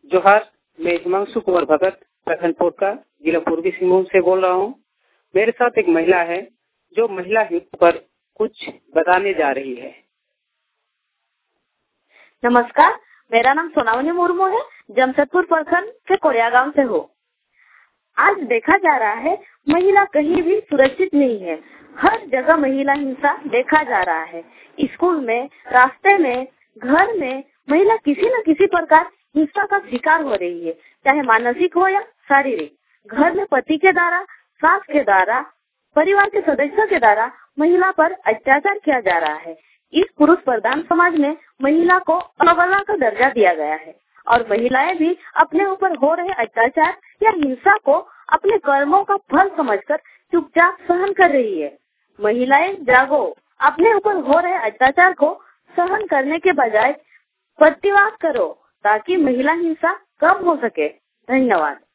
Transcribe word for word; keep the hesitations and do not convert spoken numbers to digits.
जोहार, मैं हिमांशु कुमार भगत प्रखंड पोटका जिला पूर्वी सिंहभूम से बोल रहा हूँ। मेरे साथ एक महिला है जो महिला हित पर कुछ बताने जा रही है। नमस्कार, मेरा नाम सोनावनी मुर्मू है। जमशेदपुर प्रखंड के कोरिया गांव से हूँ। आज देखा जा रहा है महिला कहीं भी सुरक्षित नहीं है। हर जगह महिला हिंसा देखा जा रहा है। स्कूल में, रास्ते में, घर में महिला किसी न किसी प्रकार हिंसा का शिकार हो रही है, चाहे मानसिक हो या शारीरिक। घर में पति के द्वारा, सास के द्वारा, परिवार के सदस्यों के द्वारा महिला पर अत्याचार किया जा रहा है। इस पुरुष प्रधान समाज में महिला को अवहेलना का दर्जा दिया गया है और महिलाएं भी अपने ऊपर हो रहे अत्याचार या हिंसा को अपने कर्मों का फल समझकर चुपचाप सहन कर रही है। महिलाएं जागो, अपने ऊपर हो रहे अत्याचार को सहन करने के बजाय प्रतिवाद करो ताकि महिला हिंसा कम हो सके। धन्यवाद।